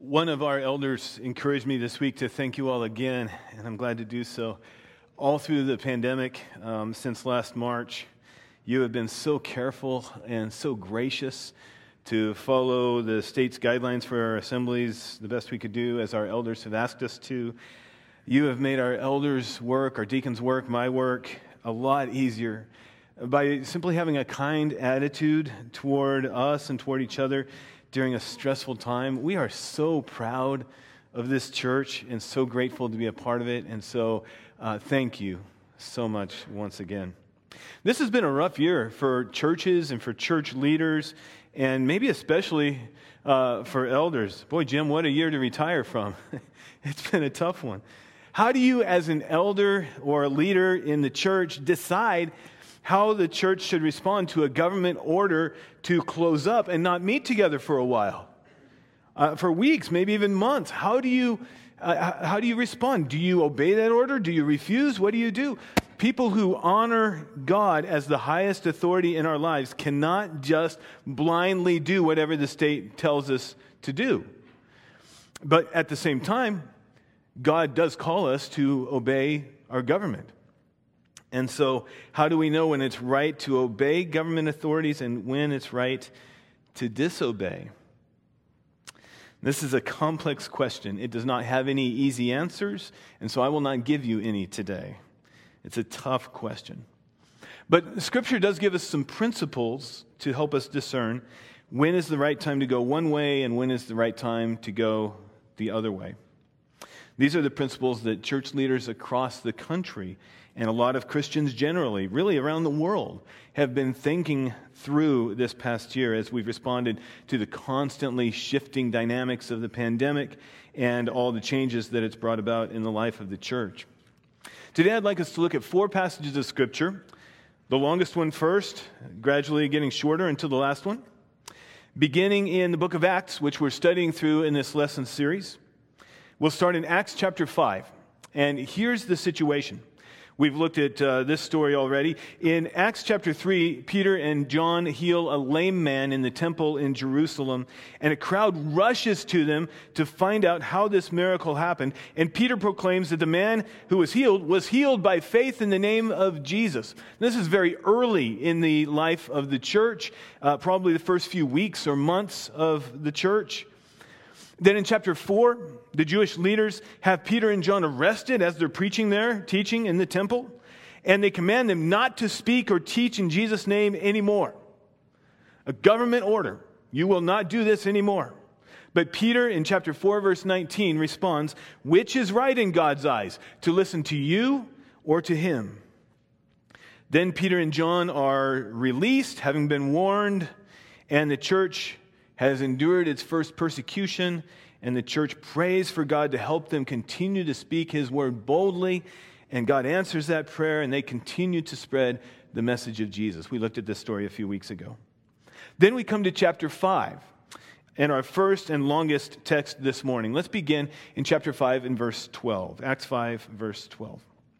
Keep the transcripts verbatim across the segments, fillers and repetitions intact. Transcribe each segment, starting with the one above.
One of our elders encouraged me this week to thank you all again, and I'm glad to do so. All through the pandemic, um, since last March, you have been so careful and so gracious to follow the state's guidelines for our assemblies the best we could do, as our elders have asked us to. You have made our elders' work, our deacons' work, my work, a lot easier by simply having a kind attitude toward us and toward each other during a stressful time. We are so proud of this church and so grateful to be a part of it. And so uh, thank you so much once again. This has been a rough year for churches and for church leaders, and maybe especially uh, for elders. Boy, Jim, what a year to retire from. It's been a tough one. How do you, as an elder or a leader in the church, decide how the church should respond to a government order to close up and not meet together for a while, uh, for weeks, maybe even months? How do you uh, how do you respond? Do you obey that order? Do you refuse? What do you do? People who honor God as the highest authority in our lives cannot just blindly do whatever the state tells us to do. But at the same time, God does call us to obey our government. And so, how do we know when it's right to obey government authorities and when it's right to disobey? This is a complex question. It does not have any easy answers, and so I will not give you any today. It's a tough question. But Scripture does give us some principles to help us discern when is the right time to go one way and when is the right time to go the other way. These are the principles that church leaders across the country and a lot of Christians generally, really around the world, have been thinking through this past year as we've responded to the constantly shifting dynamics of the pandemic and all the changes that it's brought about in the life of the church. Today I'd like us to look at four passages of Scripture. The longest one first, gradually getting shorter until the last one. Beginning in the book of Acts, which we're studying through in this lesson series. We'll start in Acts chapter five. And here's the situation. We've looked at uh, this story already. In Acts chapter three, Peter and John heal a lame man in the temple in Jerusalem, and a crowd rushes to them to find out how this miracle happened. And Peter proclaims that the man who was healed was healed by faith in the name of Jesus. This is very early in the life of the church, uh, probably the first few weeks or months of the church. Then in chapter four, the Jewish leaders have Peter and John arrested as they're preaching there, teaching in the temple, and they command them not to speak or teach in Jesus' name anymore. A government order. You will not do this anymore. But Peter in chapter four, verse nineteen responds, which is right in God's eyes, to listen to you or to him? Then Peter and John are released, having been warned, and the church has endured its first persecution, and the church prays for God to help them continue to speak his word boldly, and God answers that prayer, and they continue to spread the message of Jesus. We looked at this story a few weeks ago. Then we come to chapter five, and our first and longest text this morning. Let's begin in chapter five and verse twelve. Acts five, verse twelve.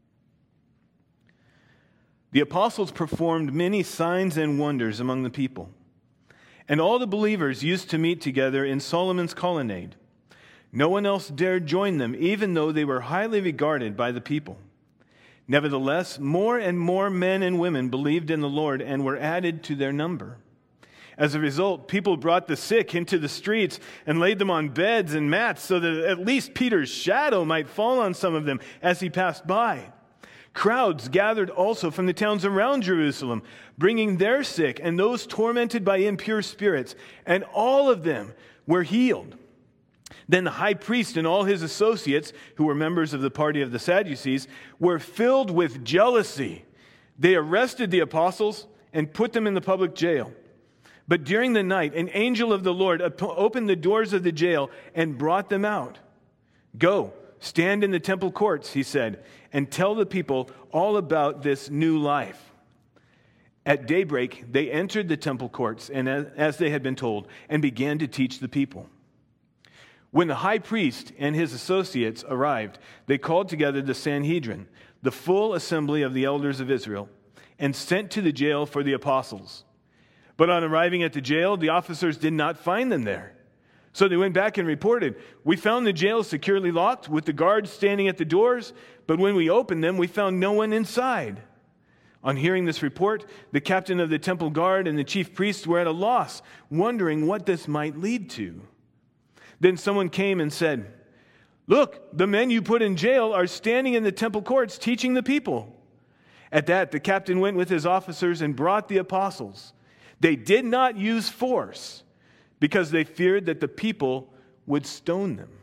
The apostles performed many signs and wonders among the people, and all the believers used to meet together in Solomon's colonnade. No one else dared join them, even though they were highly regarded by the people. Nevertheless, more and more men and women believed in the Lord and were added to their number. As a result, people brought the sick into the streets and laid them on beds and mats so that at least Peter's shadow might fall on some of them as he passed by. Crowds gathered also from the towns around Jerusalem, bringing their sick and those tormented by impure spirits, and all of them were healed. Then the high priest and all his associates, who were members of the party of the Sadducees, were filled with jealousy. They arrested the apostles and put them in the public jail. But during the night, an angel of the Lord opened the doors of the jail and brought them out. Go, stand in the temple courts, he said, and tell the people all about this new life. At daybreak, they entered the temple courts, and as they had been told, and began to teach the people. When the high priest and his associates arrived, they called together the Sanhedrin, the full assembly of the elders of Israel, and sent to the jail for the apostles. But on arriving at the jail, the officers did not find them there. So they went back and reported, "We found the jail securely locked with the guards standing at the doors, but when we opened them, we found no one inside." On hearing this report, the captain of the temple guard and the chief priests were at a loss, wondering what this might lead to. Then someone came and said, "Look, the men you put in jail are standing in the temple courts teaching the people." At that, the captain went with his officers and brought the apostles. They did not use force because they feared that the people would stone them.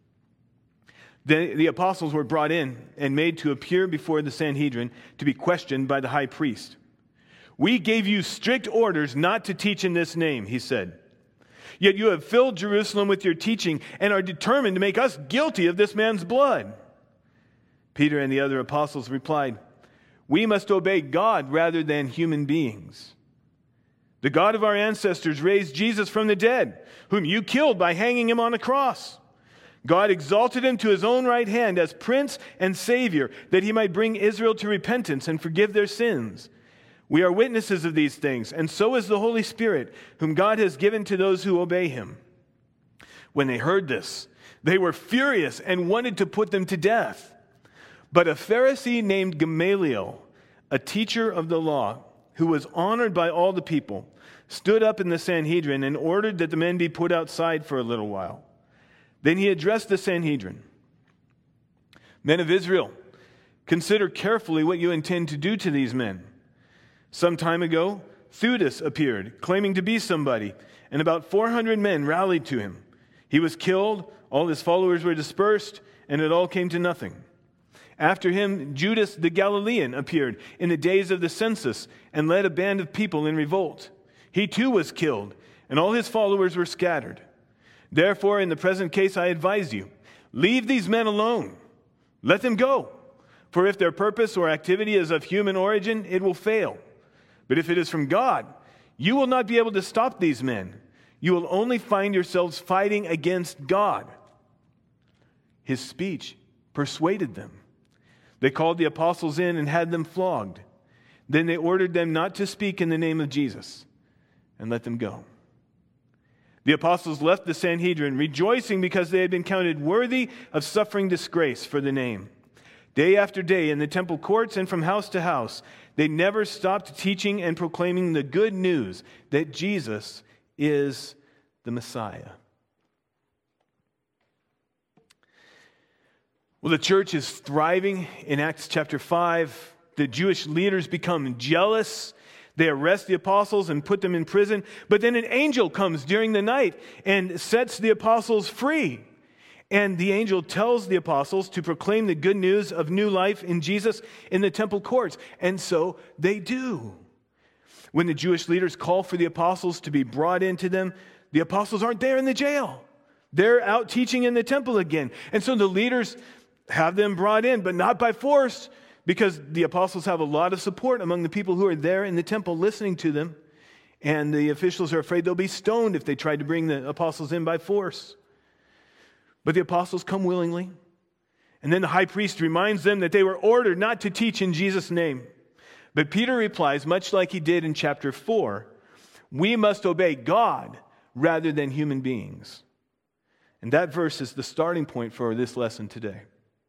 Then the apostles were brought in and made to appear before the Sanhedrin to be questioned by the high priest. "We gave you strict orders not to teach in this name," he said. "Yet you have filled Jerusalem with your teaching and are determined to make us guilty of this man's blood." Peter and the other apostles replied, "We must obey God rather than human beings. The God of our ancestors raised Jesus from the dead, whom you killed by hanging him on a cross. God exalted him to his own right hand as Prince and Savior, that he might bring Israel to repentance and forgive their sins. We are witnesses of these things, and so is the Holy Spirit, whom God has given to those who obey him." When they heard this, they were furious and wanted to put them to death. But a Pharisee named Gamaliel, a teacher of the law, who was honored by all the people, stood up in the Sanhedrin and ordered that the men be put outside for a little while. Then he addressed the Sanhedrin. "Men of Israel, consider carefully what you intend to do to these men. Some time ago, Theudas appeared, claiming to be somebody, and about four hundred men rallied to him. He was killed, all his followers were dispersed, and it all came to nothing. After him, Judas the Galilean appeared in the days of the census and led a band of people in revolt. He too was killed, and all his followers were scattered. Therefore, in the present case, I advise you, leave these men alone. Let them go. For if their purpose or activity is of human origin, it will fail. But if it is from God, you will not be able to stop these men. You will only find yourselves fighting against God." His speech persuaded them. They called the apostles in and had them flogged. Then they ordered them not to speak in the name of Jesus and let them go. The apostles left the Sanhedrin, rejoicing because they had been counted worthy of suffering disgrace for the name. Day after day in the temple courts and from house to house, they never stopped teaching and proclaiming the good news that Jesus is the Messiah. Well, the church is thriving in Acts chapter five. The Jewish leaders become jealous. They arrest the apostles and put them in prison. But then an angel comes during the night and sets the apostles free. And the angel tells the apostles to proclaim the good news of new life in Jesus in the temple courts. And so they do. When the Jewish leaders call for the apostles to be brought into them, the apostles aren't there in the jail. They're out teaching in the temple again. And so the leaders have them brought in, but not by force, because the apostles have a lot of support among the people who are there in the temple listening to them. And the officials are afraid they'll be stoned if they try to bring the apostles in by force. But the apostles come willingly. And then the high priest reminds them that they were ordered not to teach in Jesus' name. But Peter replies, much like he did in chapter four, we must obey God rather than human beings. And that verse is the starting point for this lesson today.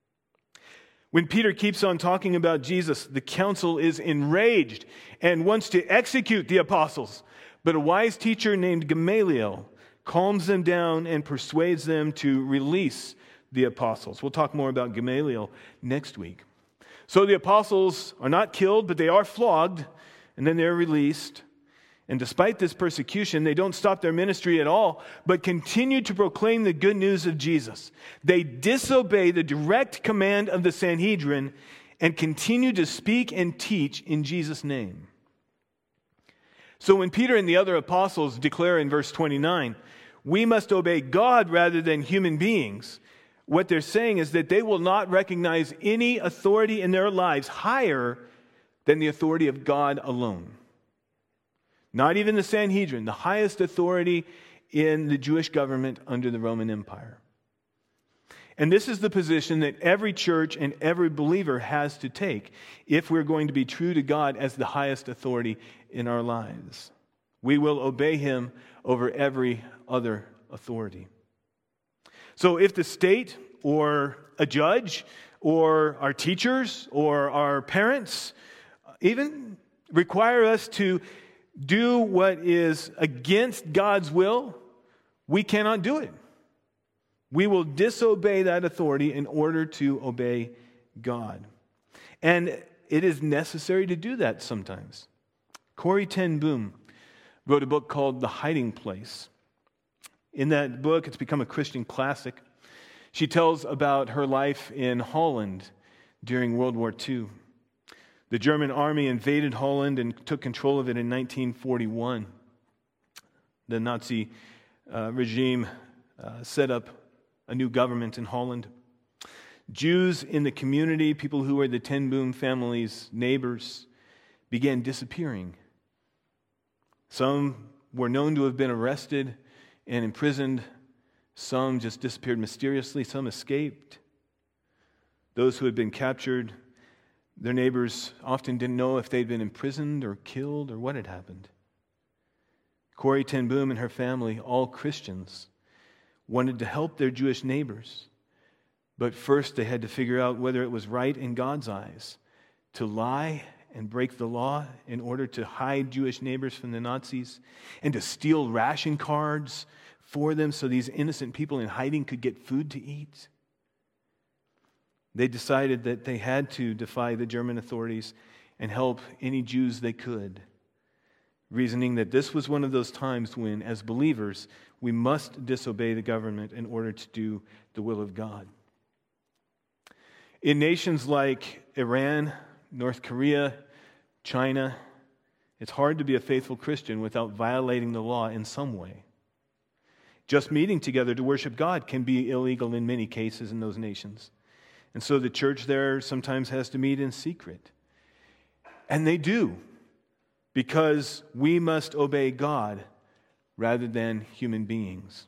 When Peter keeps on talking about Jesus, the council is enraged and wants to execute the apostles. But a wise teacher named Gamaliel calms them down and persuades them to release the apostles. We'll talk more about Gamaliel next week. So the apostles are not killed, but they are flogged, and then they're released. And despite this persecution, they don't stop their ministry at all, but continue to proclaim the good news of Jesus. They disobey the direct command of the Sanhedrin and continue to speak and teach in Jesus' name. So when Peter and the other apostles declare in verse twenty-nine, we must obey God rather than human beings, what they're saying is that they will not recognize any authority in their lives higher than the authority of God alone. Not even the Sanhedrin, the highest authority in the Jewish government under the Roman Empire. And this is the position that every church and every believer has to take if we're going to be true to God as the highest authority in our lives. We will obey Him over every other authority. So if the state or a judge or our teachers or our parents even require us to do what is against God's will, we cannot do it. We will disobey that authority in order to obey God. And it is necessary to do that sometimes. Corrie ten Boom wrote a book called The Hiding Place. In that book, it's become a Christian classic. She tells about her life in Holland during World War Two. The German army invaded Holland and took control of it in nineteen forty-one. The Nazi uh, regime uh, set up a new government in Holland. Jews in the community, people who were the ten Boom family's neighbors, began disappearing. Some were known to have been arrested and imprisoned. Some just disappeared mysteriously. Some escaped. Those who had been captured, their neighbors often didn't know if they'd been imprisoned or killed or what had happened. Corrie ten Boom and her family, all Christians, wanted to help their Jewish neighbors. But first they had to figure out whether it was right in God's eyes to lie and break the law in order to hide Jewish neighbors from the Nazis and to steal ration cards for them so these innocent people in hiding could get food to eat. They decided that they had to defy the German authorities and help any Jews they could, reasoning that this was one of those times when, as believers, we must disobey the government in order to do the will of God. In nations like Iran, North Korea, China, it's hard to be a faithful Christian without violating the law in some way. Just meeting together to worship God can be illegal in many cases in those nations. And so the church there sometimes has to meet in secret. And they do, because we must obey God rather than human beings.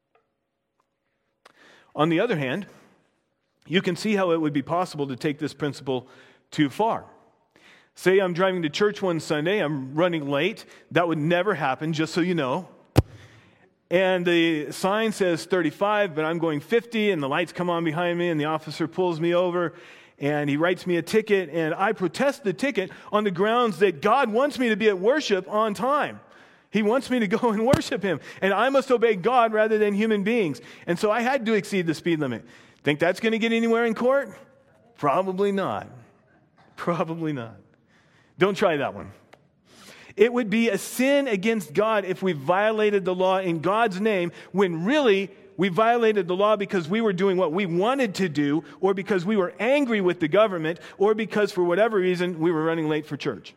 On the other hand, you can see how it would be possible to take this principle too far. Say I'm driving to church one Sunday, I'm running late. That would never happen, just so you know. And the sign says thirty-five, but I'm going fifty, and the lights come on behind me, and the officer pulls me over, and he writes me a ticket, and I protest the ticket on the grounds that God wants me to be at worship on time. He wants me to go and worship Him, and I must obey God rather than human beings. And so I had to exceed the speed limit. Think that's going to get anywhere in court? Probably not. Probably not. Don't try that one. It would be a sin against God if we violated the law in God's name when really we violated the law because we were doing what we wanted to do, or because we were angry with the government, or because for whatever reason we were running late for church.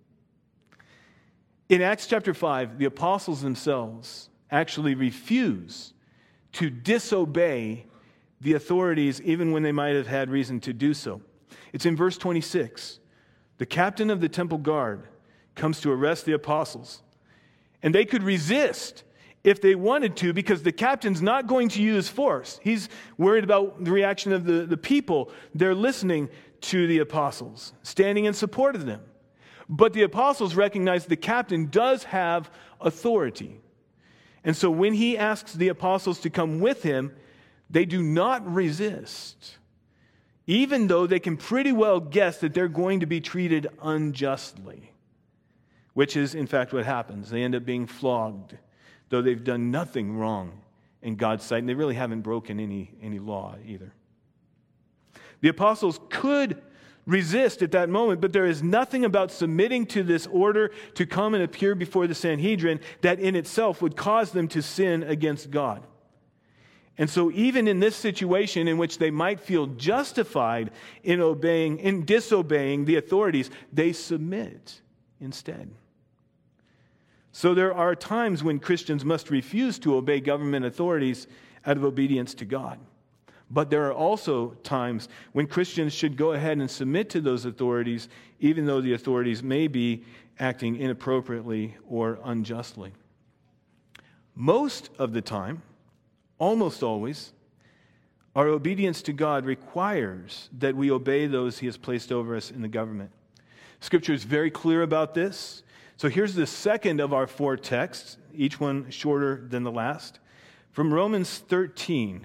In Acts chapter five, the apostles themselves actually refuse to disobey the authorities even when they might have had reason to do so. It's in verse twenty-six. The captain of the temple guard comes to arrest the apostles. And they could resist if they wanted to, because the captain's not going to use force. He's worried about the reaction of the, the people. They're listening to the apostles, standing in support of them. But the apostles recognize the captain does have authority. And so when he asks the apostles to come with him, they do not resist, even though they can pretty well guess that they're going to be treated unjustly. Which is, in fact, what happens. They end up being flogged, though they've done nothing wrong in God's sight, and they really haven't broken any, any law either. The apostles could resist at that moment, but there is nothing about submitting to this order to come and appear before the Sanhedrin that in itself would cause them to sin against God. And so even in this situation in which they might feel justified in obeying, in disobeying the authorities, they submit instead. So there are times when Christians must refuse to obey government authorities out of obedience to God. But there are also times when Christians should go ahead and submit to those authorities, even though the authorities may be acting inappropriately or unjustly. Most of the time, almost always, our obedience to God requires that we obey those He has placed over us in the government. Scripture is very clear about this. So here's the second of our four texts, each one shorter than the last. from Romans thirteen.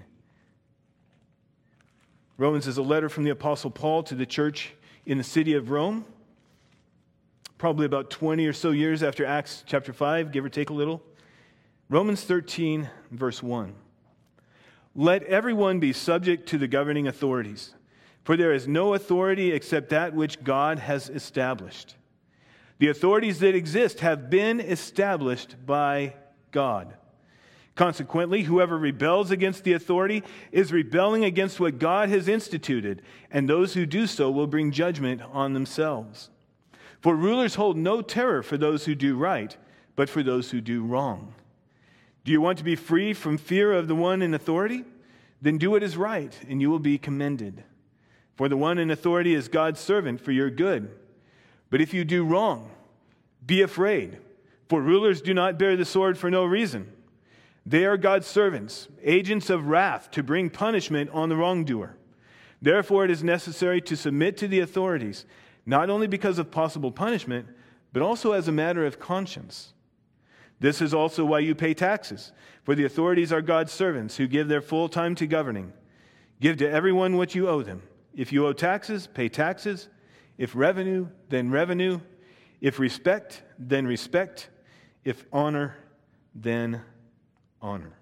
Romans is a letter from the Apostle Paul to the church in the city of Rome, probably about twenty or so years after Acts chapter five, give or take a little. Romans thirteen, verse one. Let everyone be subject to the governing authorities, for there is no authority except that which God has established. The authorities that exist have been established by God. Consequently, whoever rebels against the authority is rebelling against what God has instituted, and those who do so will bring judgment on themselves. For rulers hold no terror for those who do right, but for those who do wrong. Do you want to be free from fear of the one in authority? Then do what is right, and you will be commended. For the one in authority is God's servant for your good. But if you do wrong, be afraid, for rulers do not bear the sword for no reason. They are God's servants, agents of wrath to bring punishment on the wrongdoer. Therefore, it is necessary to submit to the authorities, not only because of possible punishment, but also as a matter of conscience. This is also why you pay taxes, for the authorities are God's servants who give their full time to governing. Give to everyone what you owe them. If you owe taxes, pay taxes. If revenue, then revenue. If respect, then respect. If honor, then honor.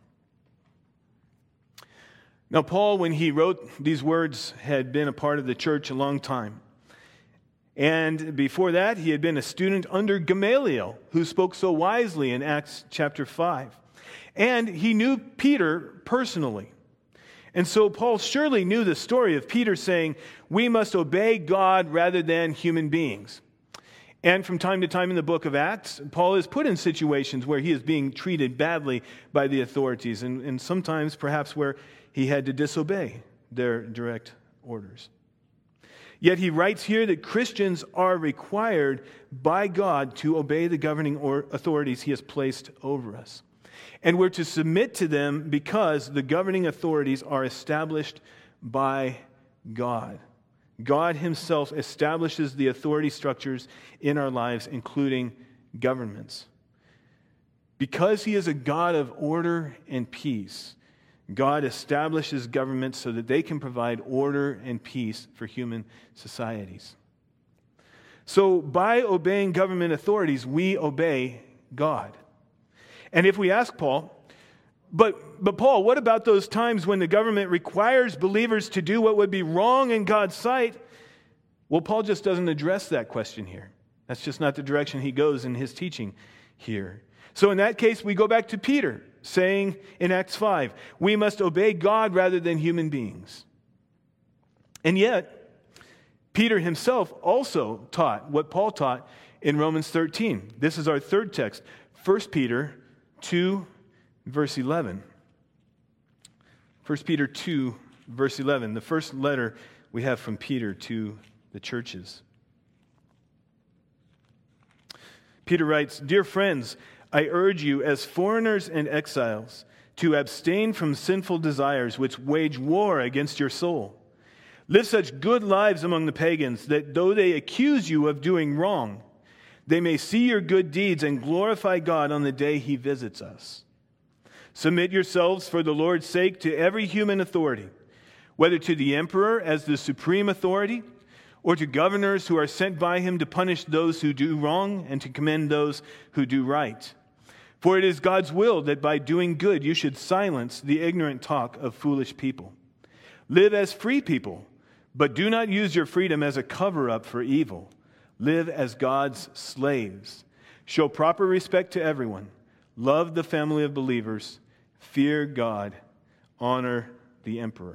Now, Paul, when he wrote these words, had been a part of the church a long time. And before that, he had been a student under Gamaliel, who spoke so wisely in Acts chapter five. And he knew Peter personally. And so Paul surely knew the story of Peter saying, we must obey God rather than human beings. And from time to time in the book of Acts, Paul is put in situations where he is being treated badly by the authorities, and, and sometimes perhaps where he had to disobey their direct orders. Yet he writes here that Christians are required by God to obey the governing authorities he has placed over us. And we're to submit to them because the governing authorities are established by God. God himself establishes the authority structures in our lives, including governments. Because he is a God of order and peace, God establishes governments so that they can provide order and peace for human societies. So by obeying government authorities, we obey God. And if we ask Paul, But, but Paul, what about those times when the government requires believers to do what would be wrong in God's sight? Well, Paul just doesn't address that question here. That's just not the direction he goes in his teaching here. So in that case, we go back to Peter, saying in Acts five, we must obey God rather than human beings. And yet, Peter himself also taught what Paul taught in Romans thirteen. This is our third text, First Peter two, verse eleven. First Peter two, verse eleven. The first letter we have from Peter to the churches. Peter writes, Dear friends, I urge you as foreigners and exiles to abstain from sinful desires which wage war against your soul. Live such good lives among the pagans that though they accuse you of doing wrong, they may see your good deeds and glorify God on the day he visits us. Submit yourselves for the Lord's sake to every human authority, whether to the emperor as the supreme authority, or to governors who are sent by him to punish those who do wrong and to commend those who do right. For it is God's will that by doing good you should silence the ignorant talk of foolish people. Live as free people, but do not use your freedom as a cover-up for evil. Live as God's slaves. Show proper respect to everyone. Love the family of believers. Fear God. Honor the emperor.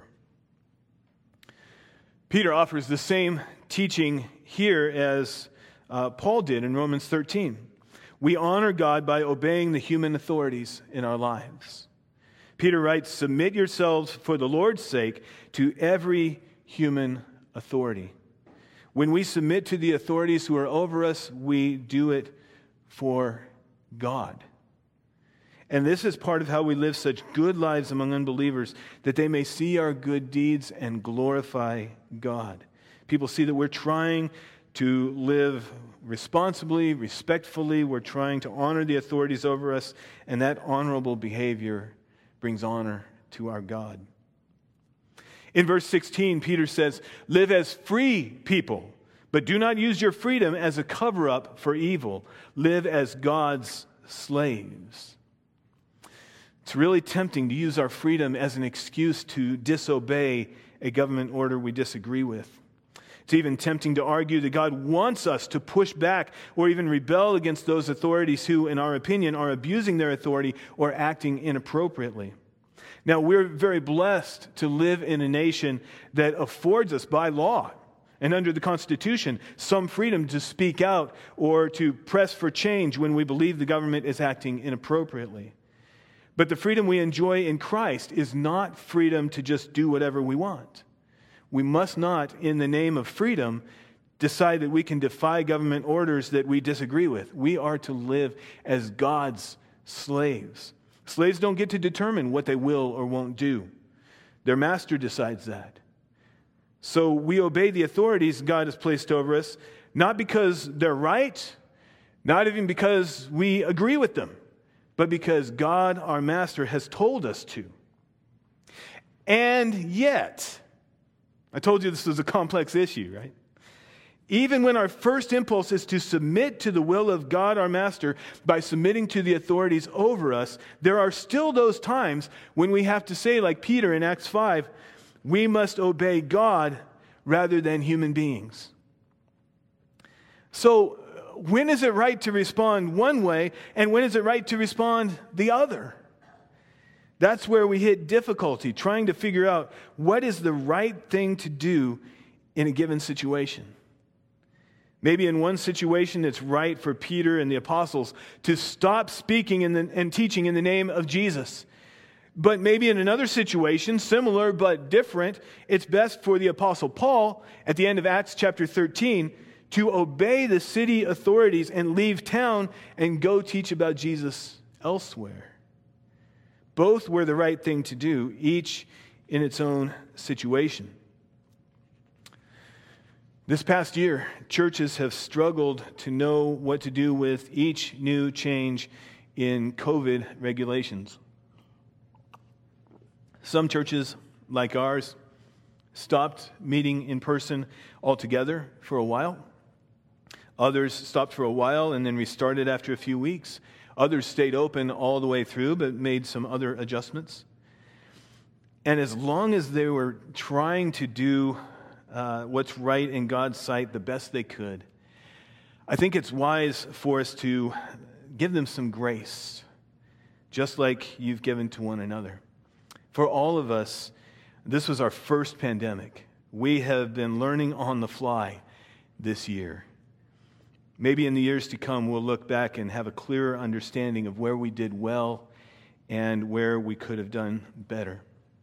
Peter offers the same teaching here as uh, Paul did in Romans thirteen. We honor God by obeying the human authorities in our lives. Peter writes, submit yourselves for the Lord's sake to every human authority. When we submit to the authorities who are over us, we do it for God. And this is part of how we live such good lives among unbelievers, that they may see our good deeds and glorify God. People see that we're trying to live responsibly, respectfully. We're trying to honor the authorities over us, and that honorable behavior brings honor to our God. In verse sixteen, Peter says, live as free people, but do not use your freedom as a cover-up for evil. Live as God's slaves. It's really tempting to use our freedom as an excuse to disobey a government order we disagree with. It's even tempting to argue that God wants us to push back or even rebel against those authorities who, in our opinion, are abusing their authority or acting inappropriately. Now, we're very blessed to live in a nation that affords us by law and under the Constitution some freedom to speak out or to press for change when we believe the government is acting inappropriately. But the freedom we enjoy in Christ is not freedom to just do whatever we want. We must not, in the name of freedom, decide that we can defy government orders that we disagree with. We are to live as God's slaves. Slaves don't get to determine what they will or won't do. Their master decides that. So we obey the authorities God has placed over us, not because they're right, not even because we agree with them, but because God, our master, has told us to. And yet, I told you this was a complex issue, right? Even when our first impulse is to submit to the will of God, our master, by submitting to the authorities over us, there are still those times when we have to say, like Peter in Acts five, we must obey God rather than human beings. So, when is it right to respond one way, and when is it right to respond the other? That's where we hit difficulty, trying to figure out what is the right thing to do in a given situation. Maybe in one situation it's right for Peter and the apostles to stop speaking in the, and teaching in the name of Jesus. But maybe in another situation, similar but different, it's best for the apostle Paul, at the end of Acts chapter thirteen, to obey the city authorities and leave town and go teach about Jesus elsewhere. Both were the right thing to do, each in its own situation. This past year, churches have struggled to know what to do with each new change in COVID regulations. Some churches, like ours, stopped meeting in person altogether for a while. Others stopped for a while and then restarted after a few weeks. Others stayed open all the way through but made some other adjustments. And as long as they were trying to do uh, what's right in God's sight the best they could, I think it's wise for us to give them some grace, just like you've given to one another. For all of us, this was our first pandemic. We have been learning on the fly this year. Maybe in the years to come, we'll look back and have a clearer understanding of where we did well and where we could have done better.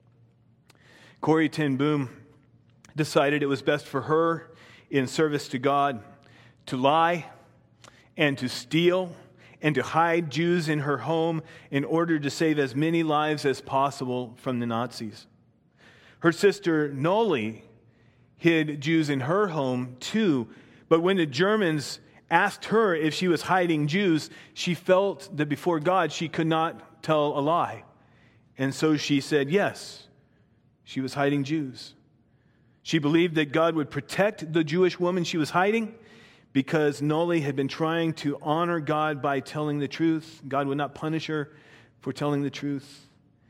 Corrie ten Boom decided it was best for her, in service to God, to lie and to steal and to hide Jews in her home in order to save as many lives as possible from the Nazis. Her sister Nolly hid Jews in her home too, but when the Germans asked her if she was hiding Jews, she felt that before God she could not tell a lie. And so she said yes, she was hiding Jews. She believed that God would protect the Jewish woman she was hiding because Nolly had been trying to honor God by telling the truth. God would not punish her for telling the truth.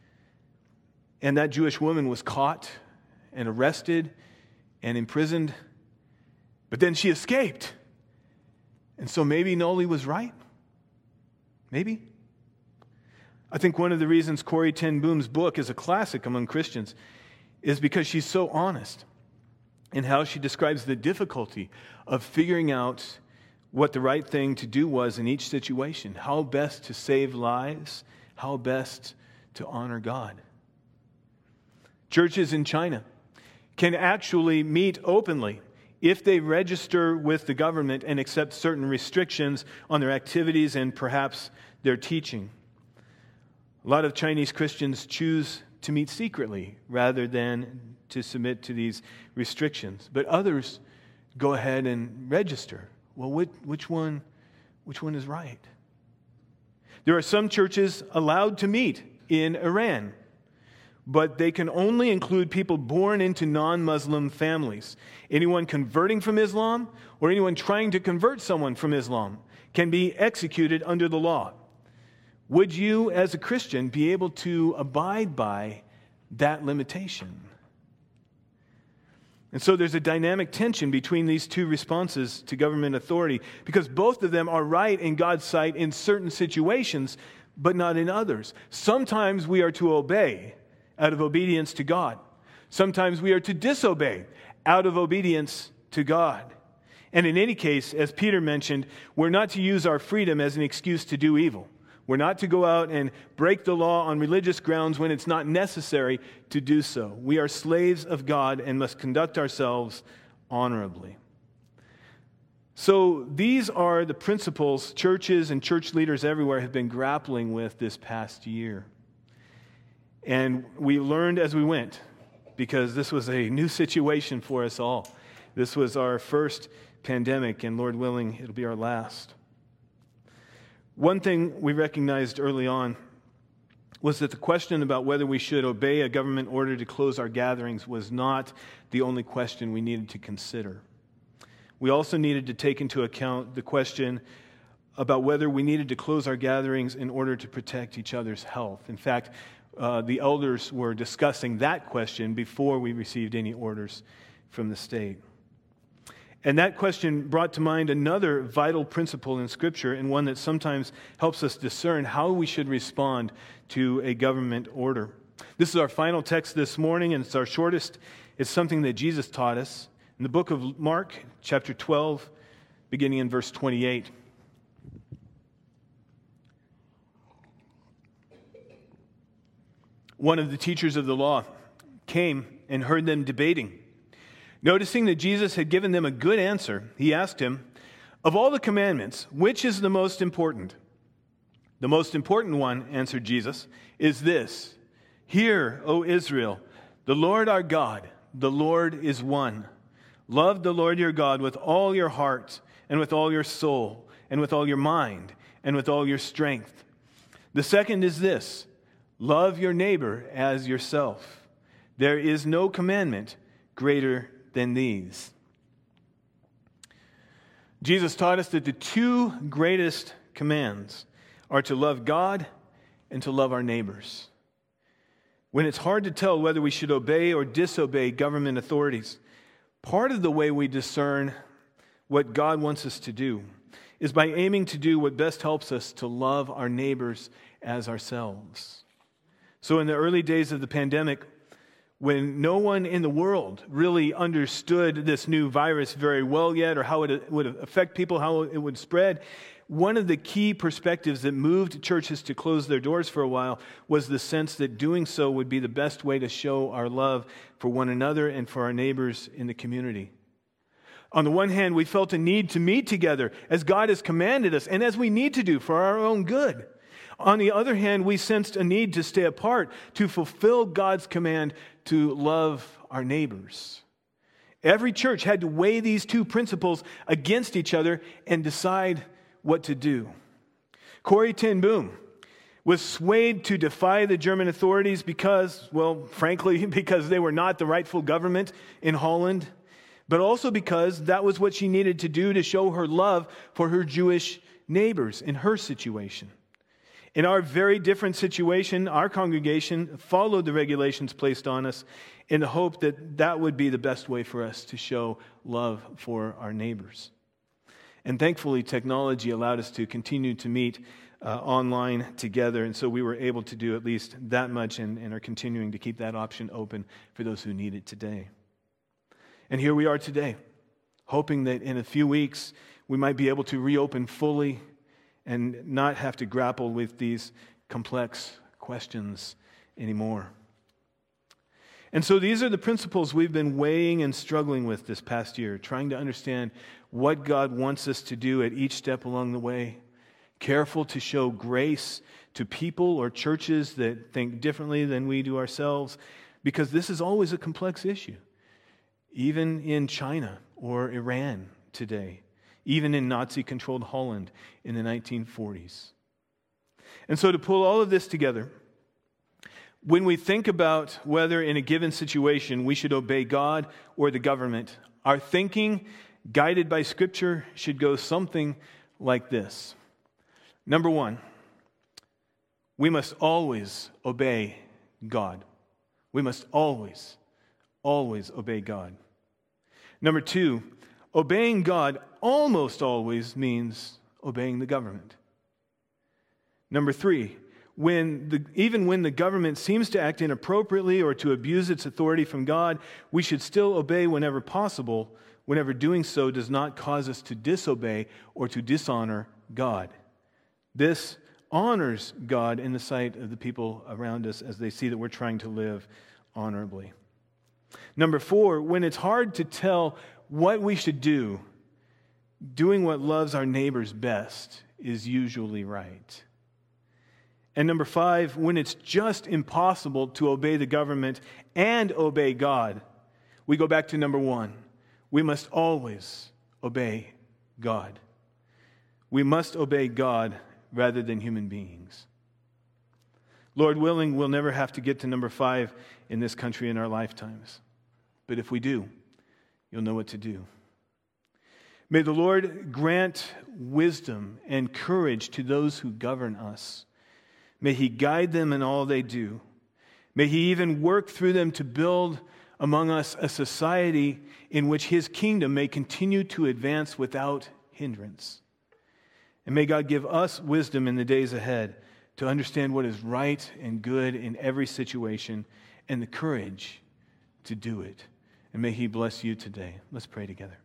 And that Jewish woman was caught and arrested and imprisoned. But then she escaped. And so maybe Nolly was right. Maybe. I think one of the reasons Corrie ten Boom's book is a classic among Christians is because she's so honest in how she describes the difficulty of figuring out what the right thing to do was in each situation, how best to save lives, how best to honor God. Churches in China can actually meet openly if they register with the government and accept certain restrictions on their activities and perhaps their teaching. A lot of Chinese Christians choose to meet secretly rather than to submit to these restrictions. But others go ahead and register. Well, which, which one, which one is right? There are some churches allowed to meet in Iran but they can only include people born into non-Muslim families. Anyone converting from Islam or anyone trying to convert someone from Islam can be executed under the law. Would you, as a Christian, be able to abide by that limitation? And so there's a dynamic tension between these two responses to government authority, because both of them are right in God's sight in certain situations, but not in others. Sometimes we are to obey out of obedience to God. Sometimes we are to disobey out of obedience to God. And in any case, as Peter mentioned, we're not to use our freedom as an excuse to do evil. We're not to go out and break the law on religious grounds when it's not necessary to do so. We are slaves of God and must conduct ourselves honorably. So these are the principles churches and church leaders everywhere have been grappling with this past year. And we learned as we went, because this was a new situation for us all. This was our first pandemic, and Lord willing, it'll be our last. One thing we recognized early on was that the question about whether we should obey a government order to close our gatherings was not the only question we needed to consider. We also needed to take into account the question about whether we needed to close our gatherings in order to protect each other's health. In fact, uh, the elders were discussing that question before we received any orders from the state. And that question brought to mind another vital principle in Scripture, and one that sometimes helps us discern how we should respond to a government order. This is our final text this morning, and it's our shortest. It's something that Jesus taught us in the book of Mark, chapter twelve, beginning in verse twenty-eight. One of the teachers of the law came and heard them debating. Noticing that Jesus had given them a good answer, he asked him, "Of all the commandments, which is the most important?" "The most important one," answered Jesus, "is this: Hear, O Israel, the Lord our God, the Lord is one. Love the Lord your God with all your heart and with all your soul and with all your mind and with all your strength. The second is this: love your neighbor as yourself. There is no commandment greater than these." Jesus taught us that the two greatest commands are to love God and to love our neighbors. When it's hard to tell whether we should obey or disobey government authorities, part of the way we discern what God wants us to do is by aiming to do what best helps us to love our neighbors as ourselves. So in the early days of the pandemic, when no one in the world really understood this new virus very well yet, or how it would affect people, how it would spread, one of the key perspectives that moved churches to close their doors for a while was the sense that doing so would be the best way to show our love for one another and for our neighbors in the community. On the one hand, we felt a need to meet together as God has commanded us and as we need to do for our own good. On the other hand, we sensed a need to stay apart to fulfill God's command to love our neighbors. Every church had to weigh these two principles against each other and decide what to do. Corrie ten Boom was swayed to defy the German authorities because, well, frankly, because they were not the rightful government in Holland, but also because that was what she needed to do to show her love for her Jewish neighbors in her situation. In our very different situation, our congregation followed the regulations placed on us in the hope that that would be the best way for us to show love for our neighbors. And thankfully, technology allowed us to continue to meet uh, online together, and so we were able to do at least that much and, and are continuing to keep that option open for those who need it today. And here we are today, hoping that in a few weeks we might be able to reopen fully and not have to grapple with these complex questions anymore. And so these are the principles we've been weighing and struggling with this past year, trying to understand what God wants us to do at each step along the way, careful to show grace to people or churches that think differently than we do ourselves, because this is always a complex issue, even in China or Iran today, even in Nazi-controlled Holland in the nineteen forties. And so to pull all of this together, When we think about whether in a given situation we should obey God or the government, our thinking, guided by Scripture, should go something like this. Number one, we must always obey God. We must always, always obey God. Number two, obeying God almost always means obeying the government. Number three, when the, even when the government seems to act inappropriately or to abuse its authority from God, we should still obey whenever possible, whenever doing so does not cause us to disobey or to dishonor God. This honors God in the sight of the people around us as they see that we're trying to live honorably. Number four, when it's hard to tell what we should do, doing what loves our neighbors best is usually right. And number five, when it's just impossible to obey the government and obey God, we go back to number one. We must always obey God. We must obey God rather than human beings. Lord willing, we'll never have to get to number five in this country in our lifetimes. But if we do, you'll know what to do. May the Lord grant wisdom and courage to those who govern us. May He guide them in all they do. May He even work through them to build among us a society in which His kingdom may continue to advance without hindrance. And may God give us wisdom in the days ahead to understand what is right and good in every situation and the courage to do it. And may He bless you today. Let's pray together.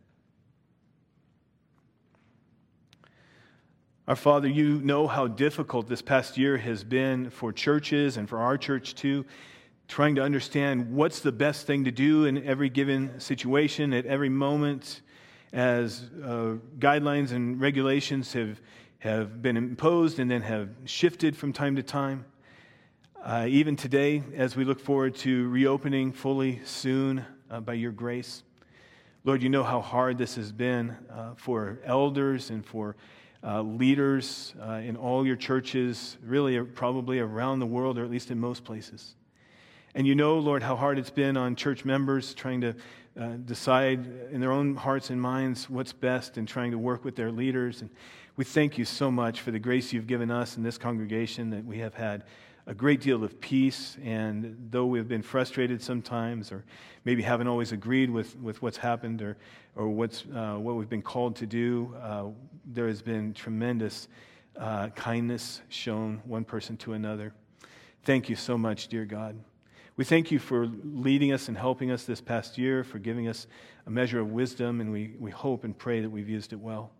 Our Father, you know how difficult this past year has been for churches and for our church too, trying to understand what's the best thing to do in every given situation, at every moment, as uh, guidelines and regulations have, have been imposed and then have shifted from time to time. Uh, even today, as we look forward to reopening fully soon uh, by your grace. Lord, you know how hard this has been uh, for elders and for Uh, leaders uh, in all your churches, really probably around the world, or at least in most places. And you know, Lord, how hard it's been on church members trying to uh, decide in their own hearts and minds what's best and trying to work with their leaders. And we thank you so much for the grace you've given us in this congregation, that we have had a great deal of peace, and though we've been frustrated sometimes, or maybe haven't always agreed with, with what's happened or or what's uh, what we've been called to do, uh, there has been tremendous uh, kindness shown one person to another. Thank you so much, dear God. We thank you for leading us and helping us this past year, for giving us a measure of wisdom, and we, we hope and pray that we've used it well.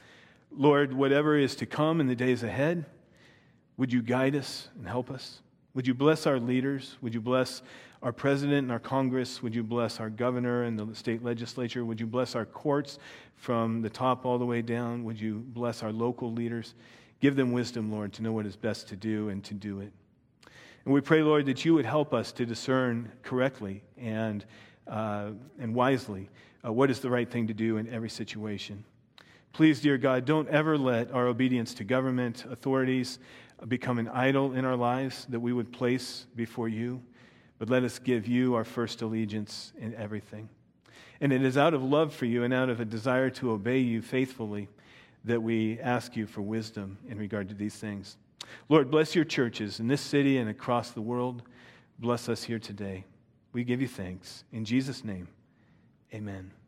Lord, whatever is to come in the days ahead, would you guide us and help us? Would you bless our leaders? Would you bless our president and our Congress? Would you bless our governor and the state legislature? Would you bless our courts from the top all the way down? Would you bless our local leaders? Give them wisdom, Lord, to know what is best to do and to do it. And we pray, Lord, that you would help us to discern correctly and, uh, and wisely uh, what is the right thing to do in every situation. Please, dear God, don't ever let our obedience to government authorities become an idol in our lives that we would place before you, but let us give you our first allegiance in everything. And it is out of love for you and out of a desire to obey you faithfully that we ask you for wisdom in regard to these things. Lord, bless your churches in this city and across the world. Bless us here today. We give you thanks. In Jesus' name, amen.